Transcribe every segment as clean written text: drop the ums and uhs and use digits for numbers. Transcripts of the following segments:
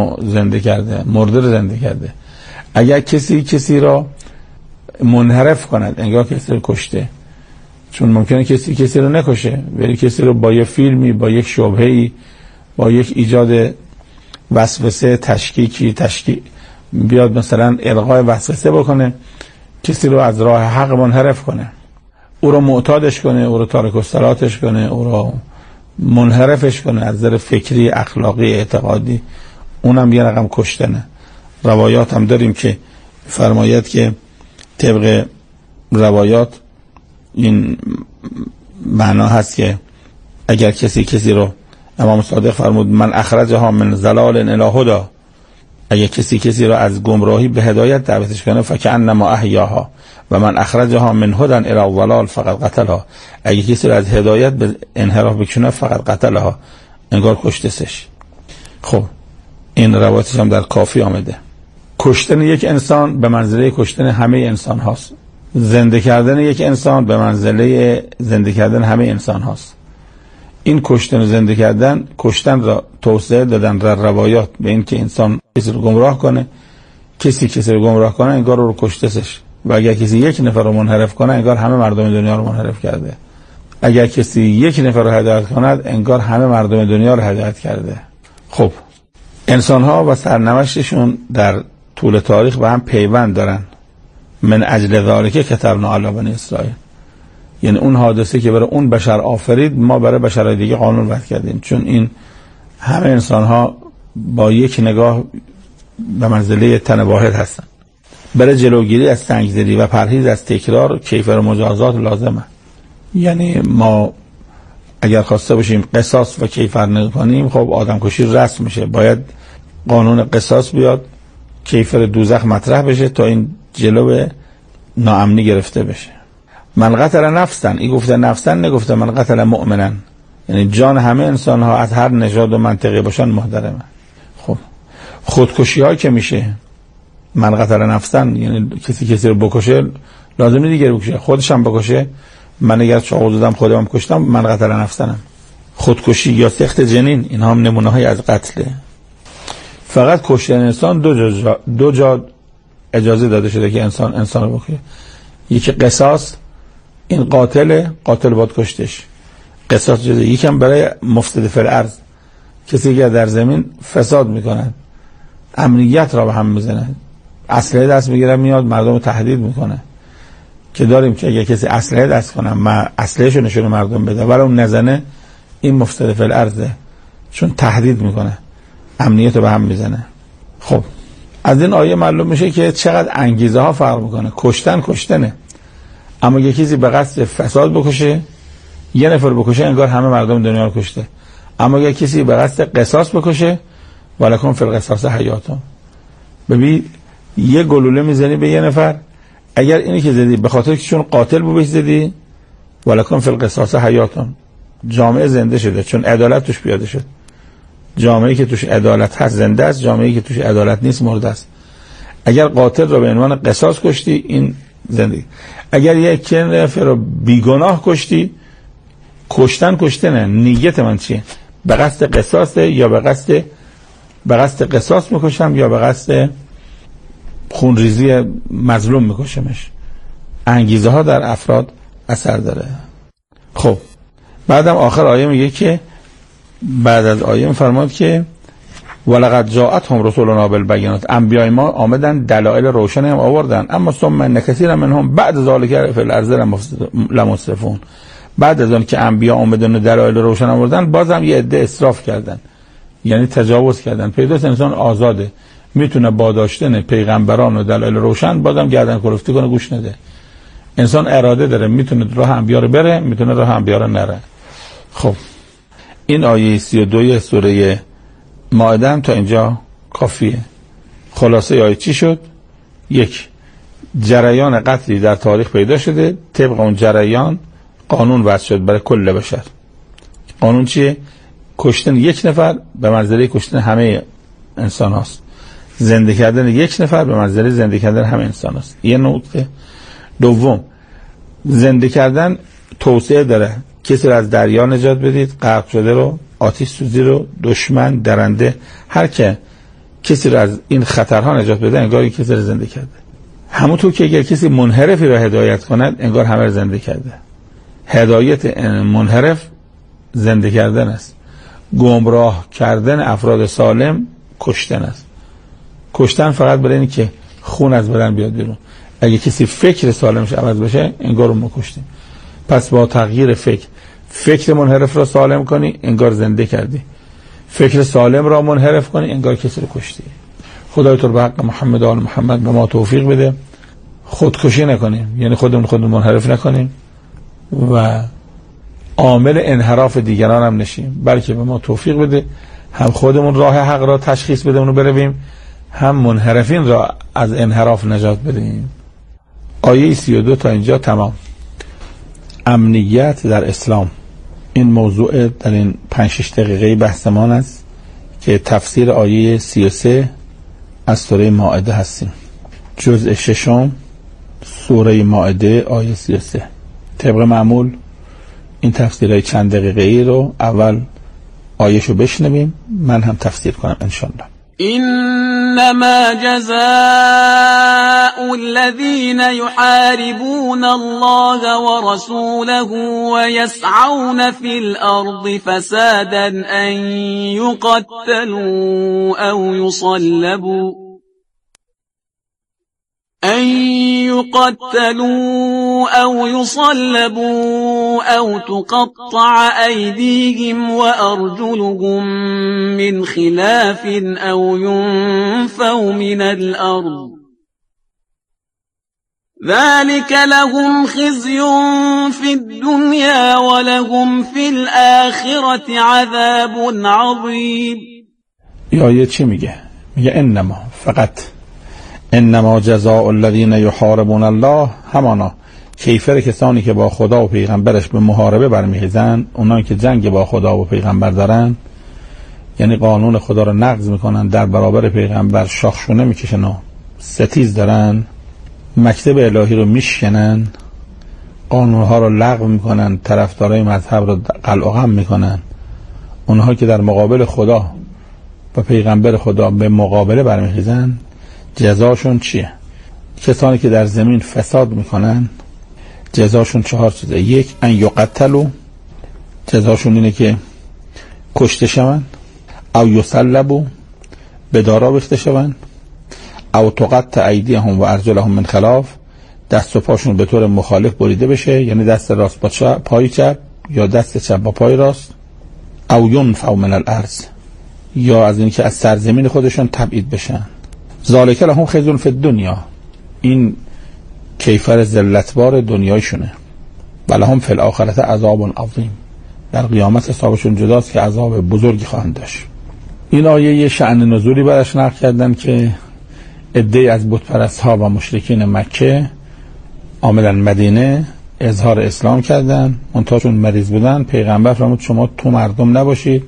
زنده کرده، مرده رو زنده کرده. اگر کسی را منحرف کند انگار کسی رو کشته، چون ممکنه کسی رو نکشه، ولی کسی رو با یه فیلمی، با یک شبهه‌ای، با یک ایجاد وسوسه، تشکیک بیاد مثلا القای وسوسه بکنه، کسی رو از راه حق منحرف کنه، او رو معتادش کنه، او رو تارک الصلاتش کنه، او رو منحرفش کنه از نظر فکری، اخلاقی، اعتقادی، اونم یه رقم کشتنه. روایات هم داریم که فرماید که طبق روایات این معنا هست که اگر کسی رو، امام صادق فرمود من اخرجها من ضلال الی هدی، اگر کسی رو از گمراهی به هدایت دعوتش کنه فکأنما احیاها و من اخرجها من هدی الی الضلال فقط قتلها، اگر کسی رو از هدایت به انحراف بکشونه فقط قتلها، انگار کشتسش. خب این روایتش هم در کافی آمده. کشتن یک انسان به منزله کشتن همه انسان هاست. زنده کردن یک انسان به منزله زنده کردن همه انسان هاست. این کشتن و زنده کردن، کشتن را توسعه دادن در روایات به این که انسان کسی رو گمراه کنه، کسی رو گمراه کنه انگار رو کشتسش، و اگر کسی یک نفر رو منحرف کنه انگار همه مردم دنیا رو منحرف کرده، اگر کسی یک نفر رو هدایت کند انگار همه مردم دنیا رو هدایت کرده. خب انسان ها و سرنوشتشون در طول تاریخ به هم پیوند دارن. من اجل ذالک کتبنا علی بنی اسرائیل، یعنی اون حادثه که برای اون بشر آفرید ما برای بشرهای دیگه قانون وضع کردیم، چون این همه انسان ها با یک نگاه به منزله تن واحد هستن. برای جلوگیری از سنگدلی و پرهیز از تکرار کیفر و مجازات لازمه. یعنی ما اگر خواسته باشیم قصاص و کیفر نکنیم، خب آدم کشی رسم میشه، باید قانون قصاص بیاد، کیفر دوزخ مطرح بشه تا این جلو ناامنی گرفته بشه. من قتل نفسن، این گفته نفسن، نگفته من قتل مؤمنن، یعنی جان همه انسان ها از هر نژاد و منطقه باشن محترمه. خب خودکشی ها که میشه من قتل نفسن، یعنی کسی رو بکشه لازم نیست دیگه بکشه، خودش هم بکشه. من اگر چاقو زدم خودم هم کشتم من قتل نفسنم. خودکشی یا سخت جنین اینها هم نمونه های از قتله. فقط کشتن انسان دو جا اجازه داده شده که انسان رو بکشه. یکی قصاص، این قاتل باید کشتش، قصاص جزه. یکم برای مفسد فی الارض، کسی که در زمین فساد میکنه، امنیت را به هم میزنه، اسلحه دست میگیره میاد مردم رو تهدید میکنه، که داریم که اگه کسی اسلحه دست کنه ما اسلحه‌شو نشون مردم بده ولی اون نزنه، این مفسد فی الارض، چون تهدید میکنه، امنیت رو به هم میزنه. خب از این آیه معلوم میشه که چقدر انگیزه ها فرق میکنه. کشتنه، اما یه کسی به قصد فساد بکشه، یه نفر بکشه انگار همه مردم دنیا رو کشته. اما یه کسی به قصد قصاص بکشه، ولکن فی القصاص حیاتون، ببین یه گلوله میزنی به یه نفر، اگر اینی که زدی به خاطر که چون قاتل رو بهش زدی، ولکن فی القصاص حیاتون، جامعه زنده شده چون عدالت توش پیاده شد. جامعه‌ای که توش عدالت هست زنده است، جامعه‌ای که توش عدالت نیست مرده است. اگر قاتل رو به عنوان قصاص کشتی این زندگی، اگر یک نفر رو بیگناه کشتی، کشتنه. نیت من چیه؟ به قصد قصاص یا به قصد قصاص میکشم یا به قصد خونریزی مظلوم میکشمش. انگیزه ها در افراد اثر داره. خب بعدم آخر آیه میگه که بعد از آیه میفرماد که ولقد جاءتهم رسولنا بالبینات، انبیای ما آمدن دلایل روشن هم آوردن، اما ثم ان کثیر منهم بعد ذلک فی الارض لمسرفون، بعد از اون که انبیا آمدن دلایل روشن آوردن بازم یه عده اسراف کردن، یعنی تجاوز کردن. پیداست انسان آزاده، میتونه با داشتن پیغمبران و دلایل روشن بازم گردن کلفتی کنه، گوش نده. انسان اراده داره، میتونه راه انبیا رو بره، میتونه راه انبیا رو نره. خب این آیه 32 سوره مائده هم تا اینجا کافیه. خلاصه آیه چی شد؟ یک، جریان قتلی در تاریخ پیدا شده، طبق اون جریان قانون وضع شد برای کل بشر. قانون چیه؟ کشتن یک نفر به منزله کشتن همه انسان هاست، زنده کردن یک نفر به منزله زنده کردن همه انسان هاست. یه نقطه. دوم، زنده کردن توسعه داره، کسی رو از دریا نجات بدید، غرق شده رو، آتش سوزی رو، دشمن، درنده، هر که کسی رو از این خطرها نجات بده انگار کسی رو زنده کرده. همونطور که اگر کسی منحرفی را هدایت کند انگار همه رو زنده کرده. هدایت منحرف زنده کردن است. گمراه کردن افراد سالم کشتن است. کشتن فقط برای اینه که خون از بدن بیاد بیرون. اگه کسی فکر سالمش عوض بشه انگار رو ما کشتیم. پس با تغییر فکر منحرف را سالم کنی انگار زنده کردی. فکر سالم را منحرف کنی انگار کسی رو کشتی. خدای تو به حق محمد و آل محمد به ما توفیق بده خودکشی نکنیم، یعنی خودمون منحرف نکنیم و عامل انحراف دیگران هم نشیم، بلکه به ما توفیق بده هم خودمون راه حق را تشخیص بده اونو برویم، هم منحرفین را از انحراف نجات بدهیم. آیه 32 تا اینجا تمام. امنیت در اسلام، این موضوع در این 5-6 دقیقه بحثمان است که تفسیر آیه 33 از سوره مائده هستیم. جزء 6 سوره مائده آیه 33. طبق معمول این تفسیرهای چند دقیقه ای رو اول آیه‌شو بشنویم، من هم تفسیر کنم انشالله. إنما جزاء الذين يحاربون الله ورسوله ويسعون في الأرض فسادا أن يقتلوا أو يصلبوا أو تقطع أيديهم وأرجلهم من خلاف أو ينفوا من الأرض ذلك لهم خزي في الدنيا ولهم في الآخرة عذاب عظيم. این آیه چی میگه؟ میگه انما، فقط انما جزاء الذین یحاربون الله، همانا کیفر کسانی که با خدا و پیغمبرش به محاربه برمیخیزن، اونایی که جنگ با خدا و پیغمبر دارن، یعنی قانون خدا رو نقض میکنن، در برابر پیغمبر شاخشونه میکشن و ستیز دارن، مکتب الهی رو میشکنن، قانونها رو لغو میکنن، طرفدارای مذهب رو قلع و قم میکنن، اونها که در مقابل خدا و پیغمبر خدا به مقابله برمیخیزن، جزاشون چیه؟ کسانی که در زمین فساد میکنن جزاشون 4 چیزه. 1 ان یقتلوا، جزاشون اینه که کشته شوند، او یصلبوا، به دار ریخته شوند، او تقطع ایدیهم و ارجلهم من خلاف، دست و پاشون به طور مخالف بریده بشه، یعنی دست راست با پای چپ یا دست چپ با پای راست، او ینفوا من الارض، یا از اینکه از سرزمین خودشون تبعید بشن. ذالک لهم خزی فی الدنیا، این کیفر ذلتبار دنیایشونه. ولهم فی الاخرة عذاب عظیم، در قیامت حسابشون جداست که عذاب بزرگی خواهند داشت. این آیه یه شأن نزولی برش نقل کردن که عده‌ای از بت پرست‌ها و مشرکین مکه آمدن مدینه اظهار اسلام کردن، منتها چون مریض بودن پیغمبر فرمود شما تو مردم نباشید،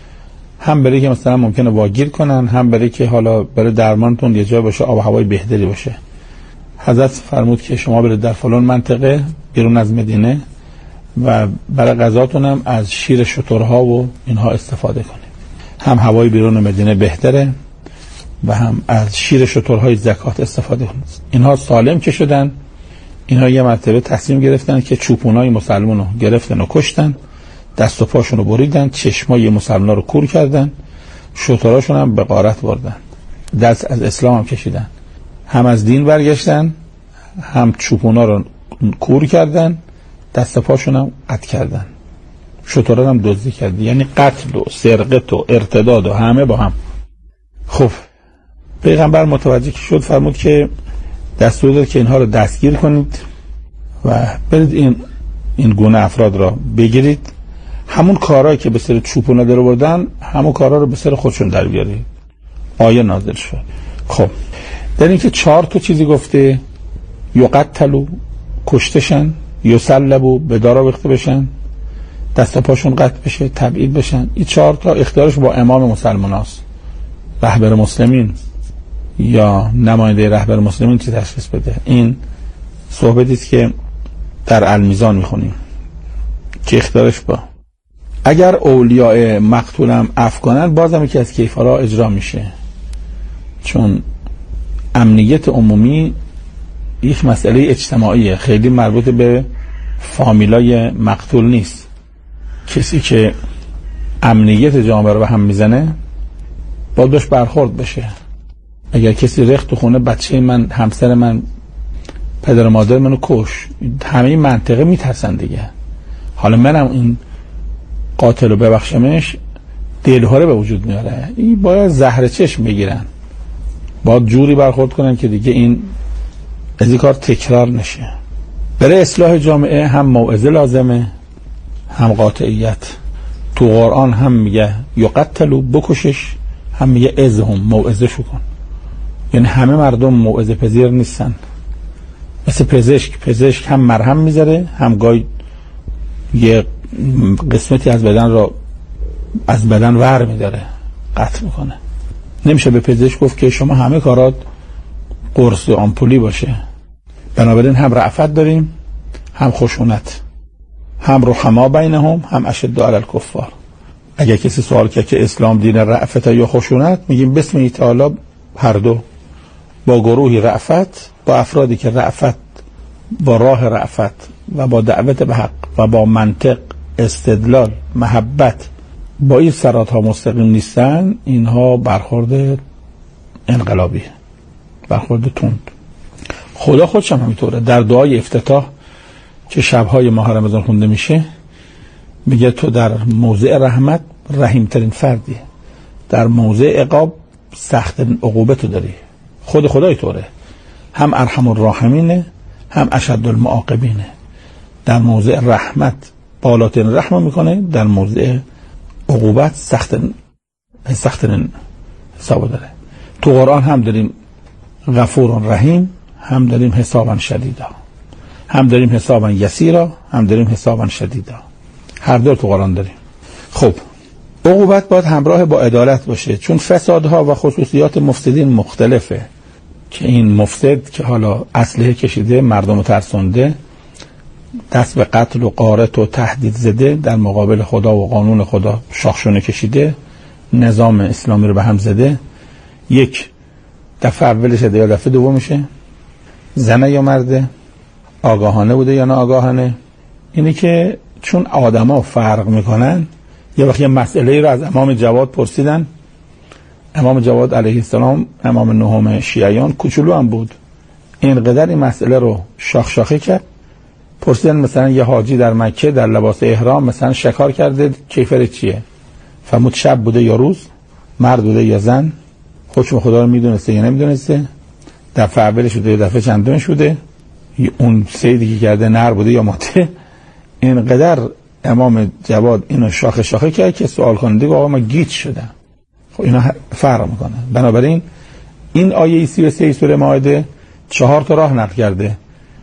هم برای که مثلا ممکنه واگیر کنن، هم برای که حالا برای درمانتون یه جای باشه، آب و هوای بهتری باشه. حضرت فرمود که شما برید در فلان منطقه بیرون از مدینه و برای غذاتون هم از شیر شترها و اینها استفاده کنید، هم هوای بیرون مدینه بهتره و هم از شیر شترهای زکات استفاده کنید. اینها سالم که شدن، اینها یه مرتبه تصمیم گرفتن که چوپونای مسلمانو گرفتن و کشتن، دست و پاشون رو بریدن، چشمای مسلمانا رو کور کردن، شتراشون هم به غارت بردن، دست از اسلام هم کشیدن، هم از دین برگشتن، هم چوپونا رو کور کردن، دست و پاشون هم قطع کردن، شترا هم دزدی کردن، یعنی قتل و سرقت و ارتداد و همه با هم. خب پیغمبر متوجه شد، فرمود که دستور داد که اینها رو دستگیر کنید و برید این گونه افراد را بگیرید، همون کارهایی که به سر چوپونا در آوردن همون کارها رو به سر خودشون در بیارید. آیه نازل شد. خب در این که 4 چیزی گفته، یقتلوا، کشتشن، یصلبوا، به دار ریخته بشن، دست و پاشون قطع بشه، تبعید بشن. این 4 اختیارش با امام مسلمان هست، رهبر مسلمین یا نماینده رهبر مسلمین چی تشخیص بده. این صحبتی است که در المیزان میخونیم که اختیارش با اگر اولیاء مقتولم عفو کنن بازم یکی از کیفرها اجرا میشه. چون امنیت عمومی یک مسئله اجتماعیه، خیلی مربوط به فامیلای مقتول نیست. کسی که امنیت جامعه رو به هم میزنه باید باش برخورد بشه. اگر کسی رخت تو خونه بچه من، همسر من، پدر و مادر منو کش، همه منطقه میترسن دیگه. حالا منم این قاتل رو ببخشمش، دلهاره به وجود میاره. این باید زهر چشم بگیرن، باید جوری برخورد کنن که دیگه این از این کار تکرار نشه. برای اصلاح جامعه هم موعظه لازمه، هم قاطعیت. تو قرآن هم میگه یقتلوا، بکشش، هم میگه اذهم، موعظه شو کن. یعنی همه مردم موعظه پذیر نیستن. مثل پزشک هم مرهم میذاره، هم گاهی یه قسمتی از بدن را از بدن ور میداره، قطع میکنه. نمیشه به پزشک گفت که شما همه کارات قرص آمپولی باشه. بنابراین هم رأفت داریم، هم خشونت، هم رحما بینهم، هم اشد علی الکفار. اگر کسی سوال کرد که اسلام دین رأفت یا خشونت، میگیم بسم تعالی هر دو. با گروهی رأفت، با افرادی که رأفت با راه رأفت و با دعوت به حق و با منطق، استدلال، محبت با این سرات ها مستقیم نیستن، اینها برخورد انقلابی، برخورد تند. خدا خودش هم همینطوره. در دعای افتتاح که شبهای ماه رمضان خونده میشه میگه تو در موضع رحمت رحیم ترین فردی، در موضع عقاب سخت عقوبت تو داری. خود خدای طوره، هم ارحم الراحمینه، هم اشد المعاقبینه. در موضع رحمت بالاترین رحم میکنه، در موضع عقوبت سخت حساب داره. تو قرآن هم داریم غفور رحیم، هم داریم حسابا شدیدا، هم داریم حسابا یسیرا، هم داریم حسابا شدیدا. هر دو تو قرآن داریم. خب عقوبت باید همراه با عدالت باشه، چون فسادها و خصوصیات مفسدین مختلفه. که این مفسد که حالا اسلحه کشیده، مردم ترسونده، دست به قتل و غارت و تهدید زده، در مقابل خدا و قانون خدا شاخشونه کشیده، نظام اسلامی رو به هم زده، یک دفعه اولش یا دفعه دومشه، زنه یا مرده، آگاهانه بوده یا ناآگاهانه. اینی که چون آدما فرق میکنن، یه وقت یه مسئله رو از امام جواد پرسیدن. امام جواد علیه السلام امام نهم شیعیان، کوچولو هم بود، اینقدر این مسئله رو شاخشاخه کرد. پرسیدن مثلا یه حاجی در مکه در لباس احرام مثلا شکار کرده، کیفر چیه؟ فرمود شب بوده یا روز، مرد بوده یا زن، حکم خدا رو میدونسته یا نمیدونسته، دفعه اولش بوده یا دفعه چندمش بوده، اون سیدی که کرده نر بوده یا ماده. اینقدر امام جواد اینو شاخه شاخه کرد که سوال کننده آقا ما گیج شدم. خب اینا فرق میکنه. بنابراین این آیه 33 سوره مائده 4 تا راه نقل کرده.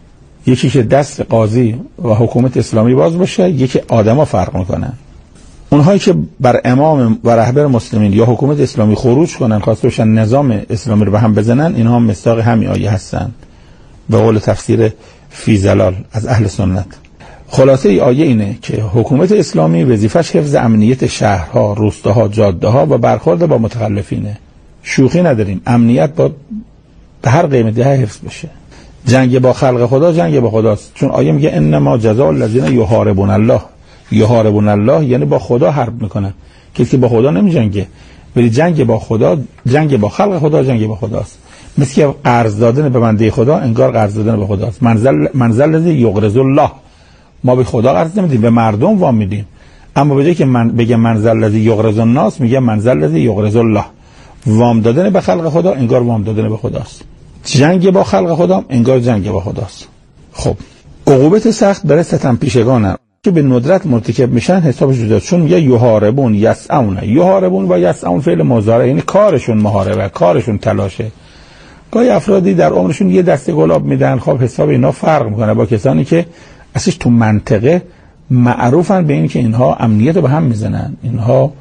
یکی که دست قاضی و حکومت اسلامی باز باشه، یکی آدما فرق میکنن. اونهایی که بر امام و رهبر مسلمین یا حکومت اسلامی خروج کنن، خواسته باشن نظام اسلامی رو به هم بزنن، اینها هم مصداق همین آیه هستن به قول تفسیر فی زلال از اهل سنت. خلاصه ای آیه اینه که حکومت اسلامی وظیفش حفظ امنیت شهرها، روستاها، جاده‌ها و برخورد با متخلفینه. شوخی نداریم، امنیت باید به هر قیمتی حفظ بشه. جنگ با خلق خدا جنگ با خداست، چون آیه میگه انما جزاء الذین یحاربون الله. یحاربون الله یعنی با خدا حرب میکنن. کسی که با خدا نمیجنگه، ولی جنگ با خدا، جنگ با خلق خدا جنگ با خداست. مثل که قرض دادن به بنده خدا انگار قرض دادن به خداست. منزل الذی یقرض الله، ما به خدا قرض نمیدیم، به مردم وام میدیم. اما به جای که من بگم منزل الذی یقرض الناس، میگه منزل الذی یقرض الله. وام دادن به خلق خدا انگار وام دادن به خداست. جنگ با خلق خدا انگار جنگ با خداست. خب عقوبت سخت برای ستم پیشگانه که به ندرت مرتکب میشن حسابش جداست، چون میگه یحاربون یسعون. یحاربون و یسعون فعل مضارع، یعنی کارشون محاربه، کارشون تلاشه. گاهی افرادی در عمرشون یه دسته گلاب میدن، خب حساب اینا فرق میکنه با کسانی که اصلا تو منطقه معروفن به این که اینها امنیت رو به هم میزنن، اینها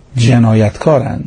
جنایتکارن،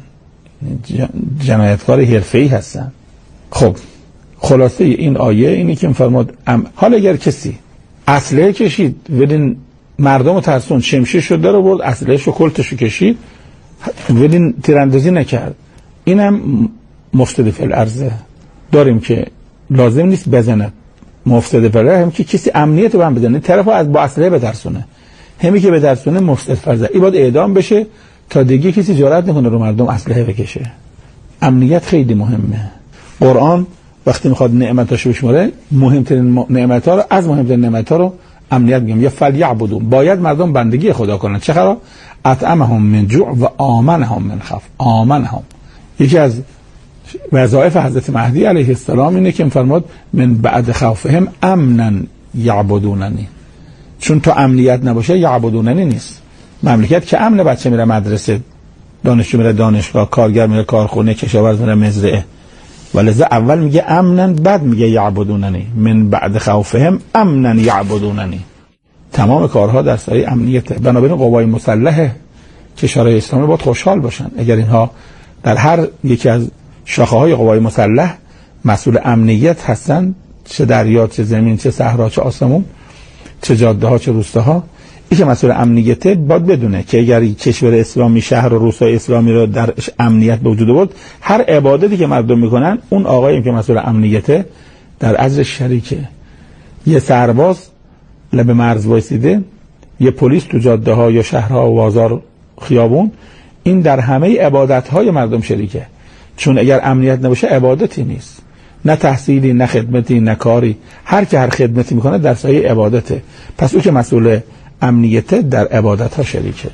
جنایتکار حرفه‌ای هستن. خب خلاصه این آیه اینی که فرمود حالا اگر کسی اسلحه کشید ولین مردم رو ترسون، شمشیر شد در آورد، اسلحه‌شو کلتشو کشید ولین تیراندازی نکرد، اینم مفسد فی الارض داریم که لازم نیست بزنه، مفسد فی الارض هم که کسی امنیت رو هم بزنه، طرفو از با اسلحه بترسونه، همی که بترسونه مفسد فی الارض، این باید اعدام بشه تا دیگه کسی جرئت نکنه رو مردم اسلحه بکشه. امنیت خیلی مهمه. قرآن وقتی میخواد نعمتاشو بشماره، مهمترین نعمت‌ها رو از مهمترین نعمت‌ها رو امنیت میگم. یا فلیعبدون، باید مردم بندگی خدا کنن. چقدر؟ اطعمهم من جوع و آمنهم من خوف. آمنهم یکی از وظایف حضرت مهدی علیه السلام اینه که فرمود من بعد خوفهم امنا یعبدوننی. چون تو امنیت نباشه یعبدوننی نیست. مملکت که امن، بچه میره مدرسه، دانشجو میره دانشگاه، کارگر میره کارخونه، کشاورز میره مزرعه. ولذا اول میگه امنن، بعد میگه یعبدوننی. من بعد خوفهم امنا یعبدوننی. تمام کارها در سایه امنیته. بنابراین قوای مسلح کشورهای اسلامی باید خوشحال باشن اگر اینها در هر یکی از شاخه‌های قوای مسلح مسئول امنیت هستن، چه دریا، چه زمین، چه صحرا، چه آسمون، چه جاده ها، چه روستاها. این که مسئول امنیته باید بدونه که اگر کشور اسلامی، شهر و روستای اسلامی رو در امنیت به وجود آورد، هر عبادتی که مردم میکنن اون آقایی که مسئول امنیته در اجر شریکه. یه سرباز لب مرز وایسیده، یه پلیس تو جاده ها یا شهرها و بازار خیابون، این در همه عبادت های مردم شریکه. چون اگر امنیت نباشه عبادتی نیست، نه تحصیلی، نه خدمتی، نه کاری. هر که هر خدمتی میکنه در سایه عبادته. پس او که مسئول امنیته در عبادت ها شریکه.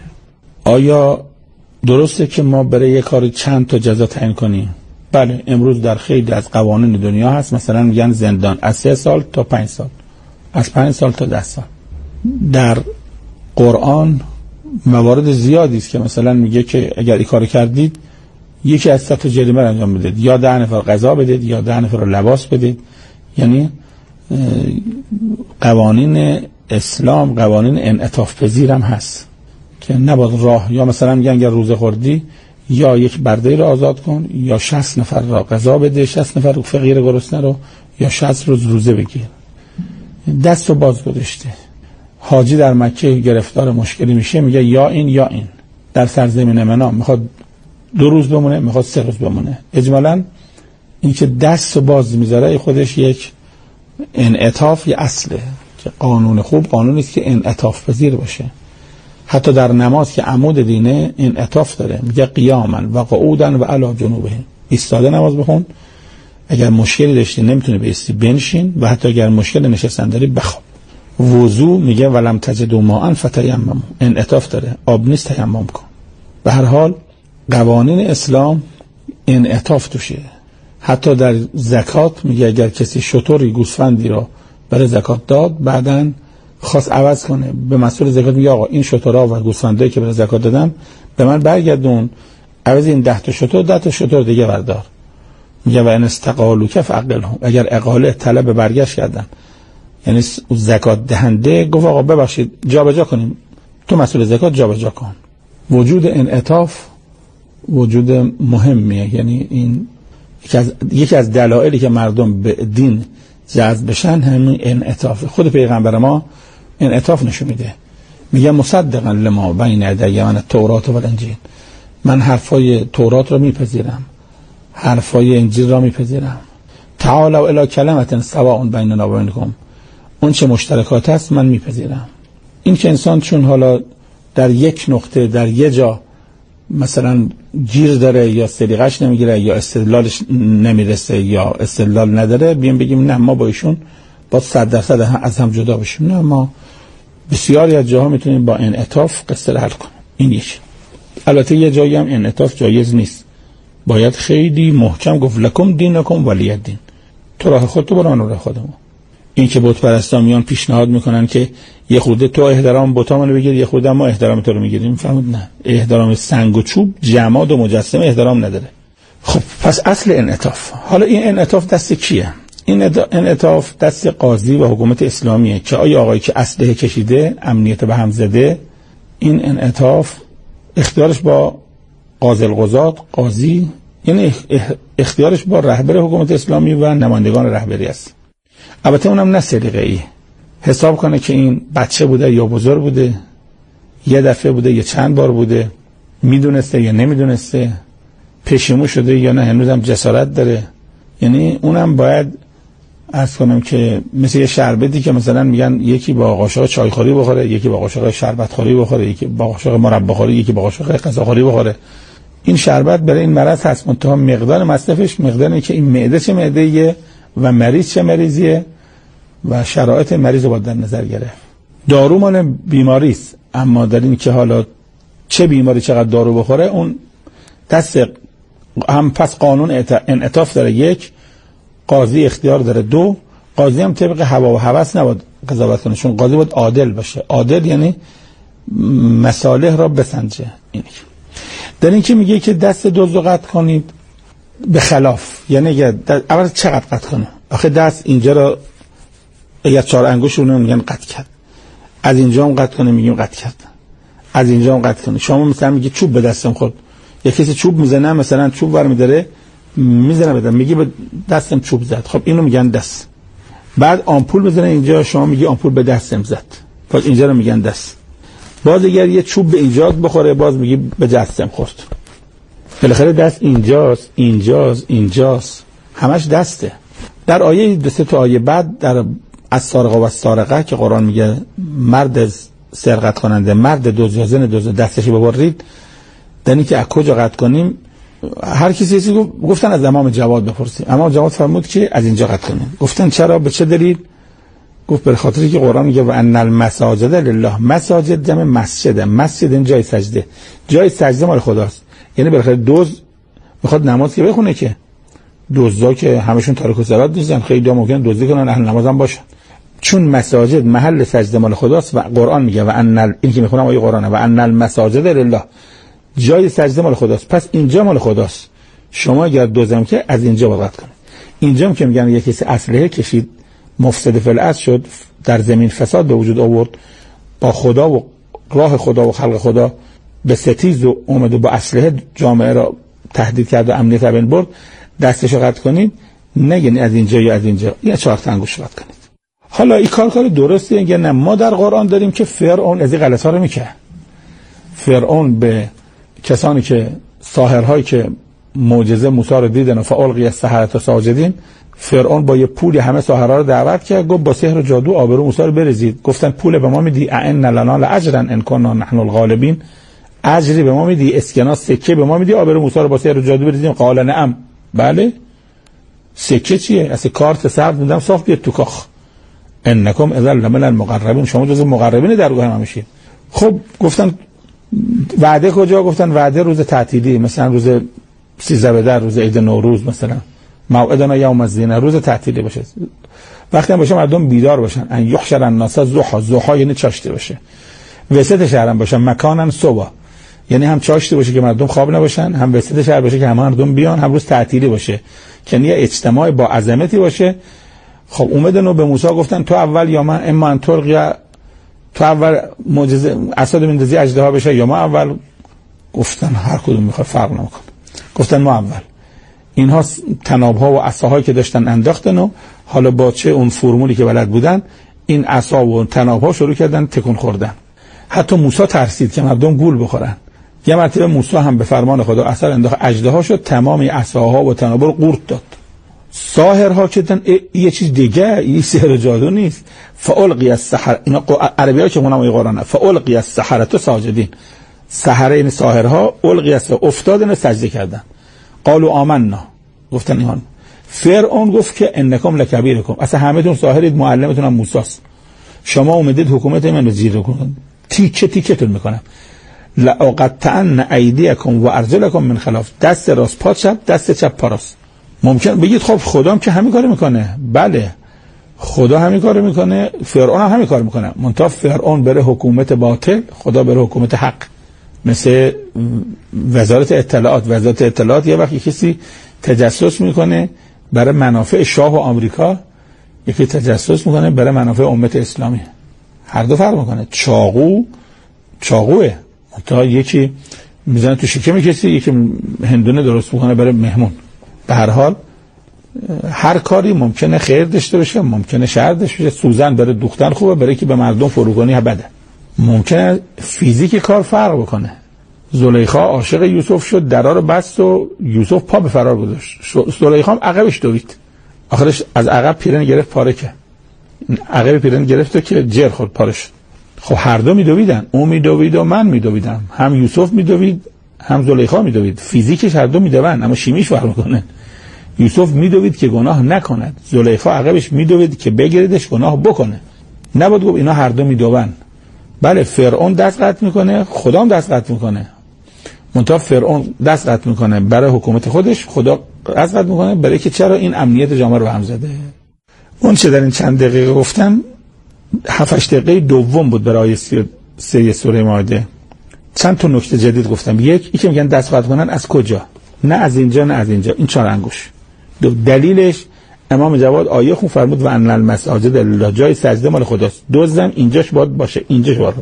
آیا درسته که ما برای یک کاری چند تا جزا تعیین کنیم؟ بله، امروز در خیلی از قوانین دنیا هست. مثلا میگن زندان از 3 سال تا 5 سال، از 5 سال تا 10 سال. در قرآن موارد زیادی است که مثلا میگه که اگر این کارو کردید یکی از 100 تا جریمه رو انجام بدید، یا 10 نفر غذا بدید، یا 10 نفر رو لباس بدید. یعنی قوانین اسلام قوانین انعطاف پذیر هم هست که نباید راه، یا مثلا میگن اگر روزه خوردی یا یک برده رو آزاد کن، یا 60 نفر را غذا بده، 60 نفر فقیر گرسنه رو، یا 60 روز روزه بگیر. دست رو باز گذاشته. حاجی در مکه گرفتار مشکلی میشه، میگه یا این یا این. در سرزمین منا میخواد 2 روز بمونه، میخواد 3 روز بمونه. اجمالاً این که دست رو باز میذاره خودش یک انعطاف، یه اصله که قانون خوب قانونی است که انعطاف پذیر باشه. حتی در نماز که عمود دینه انعطاف داره، میگه قیاما و قعودا و علی جنوبهم. ایستاده نماز بخون، اگر مشکلی داشتی نمیتونی بایستی بنشین، و حتی اگر مشکل نشستن داری بخواب. وضو میگه ولم تجدوا ماء فتیمموا. انعطاف داره، آب نیست تیمم کن. به هر حال قوانین اسلام انعطاف توشه. حتی در زکات میگه اگر کسی شتری گوسفندی رو برای زکات داد، بعدن خواست عوض کنه، به مسئول زکات میگه آقا این شترها و گوسفندایی که برای زکات دادم به من برگردون، عوض این 10 تا شتر 10 تا شتر دیگه بردار. میگه و ان استقالوا فعقلهم. اگر اقاله طلب برگشت کردن، یعنی زکات دهنده گفت آقا ببخشید جابجا کنیم، تو مسئول زکات جابجا کن. وجود انعطاف وجود مهمیه. یعنی این یکی از دلایلی که مردم به دین جذب بشن همین انعطاف. خود پیغمبر ما انعطاف نشون میده، میگه مصدقا لما بین یدی من التوراة و الانجیل. من حرفای تورات رو میپذیرم، حرفای انجیل رو میپذیرم. تعالوا الی کلمة سواء بیننا و بینکم. اون چه مشترکات هست من میپذیرم. این که انسان چون حالا در یک نقطه در یک جا مثلا گیر داره یا سلیقش نمیگیره یا استدلالش نمیرسه یا استدلال نداره، بیام بگیم نه ما با ایشون با 100% از هم جدا بشیم. نه، ما بسیاری از جاها میتونیم با انعطاف قصه رو حل کنیم. این یکی. البته یه جایی هم انعطاف جایز نیست، باید خیلی محکم گفت لکم دینکم ولی دین. تو راه خودت برو، من راه خودم. این که بت پرستا میان پیشنهاد میکنن که یه خورده تو احترام بتامونو بگیر، یه خورده ما احترام تو رو میگیریم، فهمید؟ نه، احترام سنگ و چوب، جماد و مجسمه احترام نداره. خب پس اصل انعطاف. حالا این انعطاف دست کیه؟ این انعطاف دست قاضی و حکومت اسلامیه که آیا آقایی که اسلحه کشیده، امنیت به هم زده، این انعطاف اختیارش با قاضی القضات، قاضی، یعنی اختیارش با رهبر حکومت اسلامی و نمایندگان رهبری است. البته اونم نه سلیقه‌ای، حساب کنه که این بچه بوده یا بزرگ بوده، یه دفعه بوده یا چند بار بوده، میدونسته یا نمیدونسته، پشیمون شده یا نه هنوزم جسارت داره. یعنی اونم باید عرض کنم که مثل یه شربتی که مثلا میگن یکی با قاشق چایخوری بخوره، یکی با قاشق شربتخوری بخوره، یکی با قاشق مرباخوری، یکی با قاشق غذاخوری بخوره. این شربت برای این مرض هست، منتها مقدار مصرفش مقداری که این معده چه معده‌ایه و مریض چه مریضیه و شرایط مریض رو باید در نظر گرفت. دارو مال بیماری است، اما در این که حالا چه بیماری چقدر دارو بخوره اون دست هم. پس قانون انعطاف داره، یک قاضی اختیار داره، دو قاضی هم طبق هوا و هوس نباید قضاوت کنه، چون قاضی باید عادل باشه. عادل یعنی مصالح را بسنجه. اینه در این که میگه که دست دزد رو قطع کنید به خلاف، یعنی اول چقدر قطع کنه؟ آخه دست اینجا رو اگر 4 انگوش رو میگن قطع کرد، از اینجا هم قطع کنه میگیم قطع کرد، از اینجا هم قطع کنه. شما مثلا میگی چوب به دستم خورد، یا کسی چوب میزنه، مثلا چوب برمی‌داره میزنه بدم، میگی به دستم چوب زد، خب اینو میگن دست. بعد آمپول میزنه اینجا، شما میگی آمپول به دستم زد، باز اینجا رو میگن دست. باز اگر یه چوب به اینجا بخوره باز میگی به دستم خورد. بالاخره دست اینجاست، اینجاست، اینجاست، همش دسته. در آیه 2 تا آیه بعد در السارق و السارقه که قرآن میگه مرد سرقت کننده، مرد دزد یا زن دزد دستش ببرید، در این که از کجا قطع کنیم هر کسی گفتن از امام جواد بپرسید. امام جواد فرمود که از اینجا قطع کنیم. گفتن چرا؟ به چه دلیل؟ گفت به خاطری که قرآن میگه و ان المساجد لله. مساجد جمع مسجده، مسجد این جای سجده، جای سجده مال خداست. یعنی بالاخره دزد میخواد نماز که بخونه، که دزدا که همشون تارک الصلات نیستن، خیلی ممکن دزدی کنن اهل نماز هم باشن، چون مساجد محل سجده مال خداست و قرآن میگه و ان این که میخونم آیه قرآنه و ان المساجد لله، جای سجده مال خداست، پس اینجا مال خداست. شما اگر دزدم که از اینجا باید قطع کنید. اینجا هم که میگن یه کسی اسلحه کشید مفسد فی الارض شد، در زمین فساد به وجود آورد، با خدا و راه خدا و خلق خدا به ستیز و اومد و با اسلحه جامعه را تهدید کرد و امنیت را بین برد، دستشو قطع کنید، نگین از اینجا یا از اینجا، یا 4 تا انگشت قطع کنید. حالا این کار درسته یا نه؟ ما در قرآن داریم که فرعون از این غلطا رو میکرد. فرعون به کسانی که ساحرهایی که معجزه موسی رو دیدن و فالقی السحرة ساجدین، فرعون با یه پول همه ساحرها رو دعوت کرد، گفت با سحر و جادو آبرو موسی رو بریزید. گفتن پول به ما میدی؟ ان لنا لاجرا ان كنا نحن الغالبین، اجری به ما میدی؟ اسکناس سکه به ما میدی آبرو موسی رو با سحر و جادو بریزیم؟ قال نعم. بله. سکه چیه؟ اصلا کارت سرد میدم صاف بیاد تو کاخ. انکم اذا لمن المقربین، شما جزو مقربین درگاه ما میشید. خب گفتن وعده کجا؟ گفتن وعده روز تعطیلی، مثلا روز 13 بدر، روز عید نوروز، مثلا موعدنا یوم الزینه، روز تعطیلی باشه، وقتی هم باشه مردم بیدار باشن. ان یحشر الناس ضحى، ضحى یعنی چاشتی باشه، وسط شهر هم باشه، مکانا صبح یعنی هم چاشتی باشه که مردم خواب نباشن، هم وسط شهر باشه که همه مردم بیان، هم روز تعطیلی باشه که یه اجتماع با عظمتی باشه. خب اومدن و به موسی گفتن تو اول یا من، اما ان تلقی، تو اول معجزه اسد میندازی اژدها بشه یا ما اول؟ گفتن هر کدوم میخواد فرق نمیکنه. گفتن ما اول. اینها تنابها و عصاهایی که داشتن انداختن و حالا با چه اون فرمولی که بلد بودن این عصا و تنابها شروع کردن تکون خوردن. حتی موسی ترسید که مردم گول بخورن. یه مرتبه موسی هم به فرمان خدا اثر انداخت، اژدها شد، تمام عصاها و تنابها رو قورت داد. ساحرها که یه چیز دیگه، این سحر و جادو نیست. فالقی السحرة، اینا عربی‌ها که اونم قرآنه، فالقی السحرة ساجدین، سحره این ساحرها القی افتادن سجده کردن. قالوا آمنا، گفتن ایمان. فرعون گفت که انکم لکبیرکم، اصلا همه‌تون ساحرید، معلمتون هم موسی است، شما اومدید حکومت من رو زیر کنید، تیکه تیکه‌تون میکنم. لأقطعن ایدیکم و ارجلکم من خلاف، دست راست پا چپ، دست چپ پا راست. ممکن بگید خب خدا هم که همین کارو میکنه. بله خدا همین کارو میکنه، فرعون هم همین کارو میکنه، منتها فرعون بره حکومت باطل، خدا بره حکومت حق. مثل وزارت اطلاعات یه وقتی کسی تجسس میکنه برای منافع شاه و آمریکا، یکی تجسس میکنه برای منافع امت اسلامی. هر دو فرق میکنه. چاقوه تا یکی میزنه تو شکم کسی، یکی هندونه درست میکنه برای مهمون. به هر حال هر کاری ممکنه خیر داشته باشه، ممکنه شر داشته باشه. سوزن برای دوختن خوبه، برای که به مردم فروگانی بده. ممکنه فیزیک کار فرق بکنه. زلیخا عاشق یوسف شد، درا رو بست و یوسف پا به فرار گذاشت. زلیخا هم عقبش دوید، آخرش از عقب پیرن گرفت پاره کرد. عقب پیرن گرفت که جر خورد پاره شد. خب هر دو میدویدن، اون میدوید و من میدویدم، هم یوسف میدوید هم زلیخا میدوید. فیزیکش هر دو میدوند اما شیمیش فرق میکنه. یوسف میدوید که گناه نکند، زلیخا عقبش میدوید که بگیردش گناه بکنه. نباید گفت اینا هر دو میدوند. بله فرعون دست قطع میکنه، خدا هم دست قطع میکنه. منتها فرعون دست قطع میکنه برای حکومت خودش، خدا دست قطع میکنه برای که چرا این امنیت جامعه رو هم زده. اون چه در این چند دقیقه گفتم 7-8 دقیقه دوم بود برای آیه 3 سوره مائده. چند تا نکته جدید گفتم. یک، که میگن دست قطع کنن از کجا؟ نه از اینجا نه از اینجا، این 4 انگوش. دلیلش امام جواد آیه خون فرمود و ان المساجد لله، جای سجده مال خداست. دوزم اینجاش باید باشه، اینجاش باید.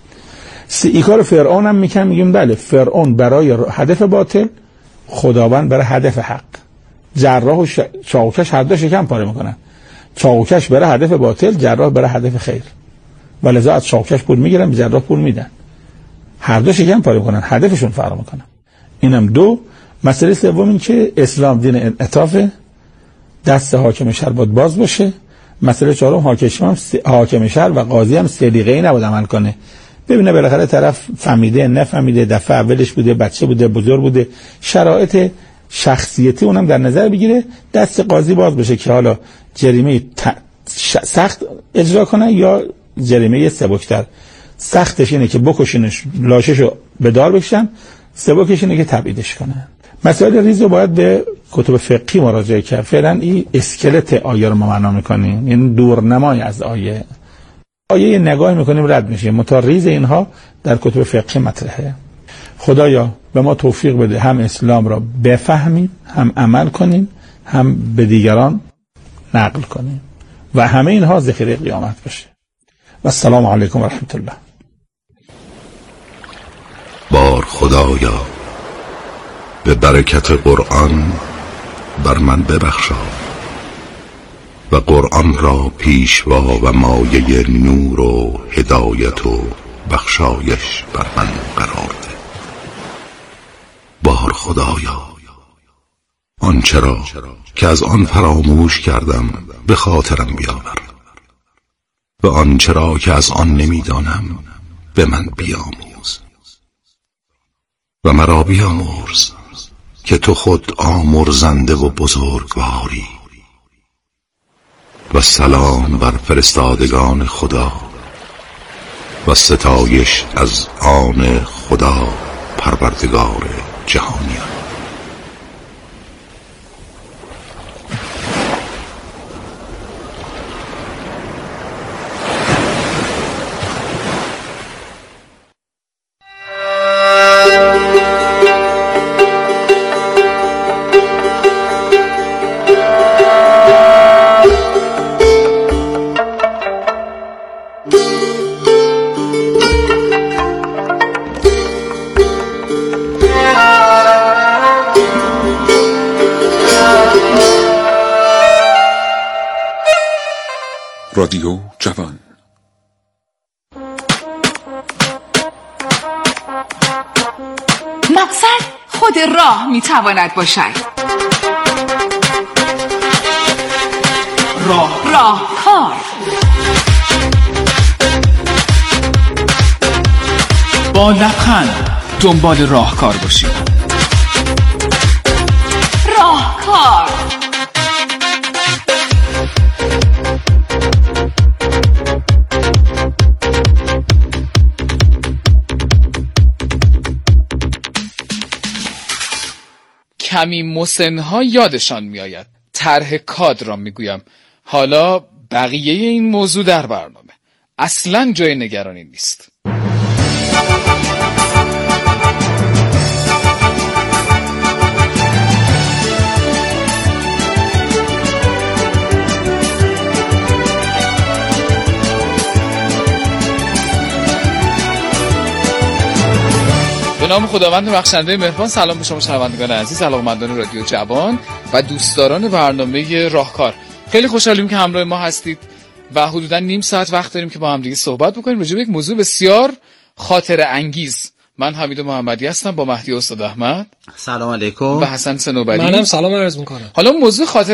این کار فرعون هم میگیم بله، فرعون برای هدف باطل، خداوند برای هدف حق. جراح و چاقوکش هر دو شکم پاره میکنن. چاقوکش برای هدف باطل، جراح برای هدف خیر. ولذا از چاقوکش پول میگیرن، به جراح پول میدن. هر دو شکم پاره میکنن، هدفشون فرق میکنه. اینم 2. مسئله سوم این که اسلام دین انعطاف، دست حاکم شهر باید باز باشه. مسئله 4 حاکم شهر و قاضی هم سلیقه‌ای نباید عمل کنه. ببینه بالاخره طرف فهمیده نفهمیده، دفعه اولش بوده، بچه بوده، بزرگ بوده، شرایط شخصیتی اونم در نظر بگیره، دست قاضی باز بشه که حالا جریمه سخت اجرا کنه یا جریمه سبکتر. سختش اینه که بکشینش، لاششو به دار بکشن، سبکش اینه که تبعیدش کنه. مسائل ریز رو باید به کتب فقهی مراجعه کرد. فعلا این اسکلت آیه رو ما معنا می‌کنیم، یعنی دورنمای از آیه نگاه میکنیم رد میشه. متریز اینها در کتب فقهی مطرحه. خدایا به ما توفیق بده هم اسلام را بفهمیم، هم عمل کنیم، هم به دیگران نقل کنیم و همه اینها ذخیره قیامت باشه. و السلام علیکم و رحمت الله. بار خدایا به برکت قرآن بر من ببخشا و قرآن را پیشوا و مایه نور و هدایت و بخشایش بر من قرار ده. بار خدایا آنچه را که از آن فراموش کردم به خاطرم بیاور و آنچه را که از آن نمیدانم به من بیاموز و مرا بیامرز که تو خود آمرزنده و بزرگواری. و سلام بر فرستادگان خدا و ستایش از آن خدا پروردگار جهانیان. رادیو جوان. مقصد خود راه میتواند باشد. راهکار. با لبخند دنبال راهکار باشید. راهکار. کمی مسنها یادشان میآید. طرح کادر را میگویم. حالا بقیه این موضوع در برنامه. اصلاً جای نگرانی نیست. به نام خداوند بخشنده مهربان. سلام به شما شنوندگان عزیز، علاقه‌مندان رادیو جوان و دوستداران برنامه راهکار. خیلی خوشحالیم که همراه ما هستید و حدوداً نیم ساعت وقت داریم که با هم دیگه صحبت بکنیم راجع به یک موضوع بسیار خاطره انگیز من حمید محمدی هستم با مهدی استاد احمد. سلام علیکم. و حسن صنوبری. منم سلام عرض میکنم. حالا موضوع خاطر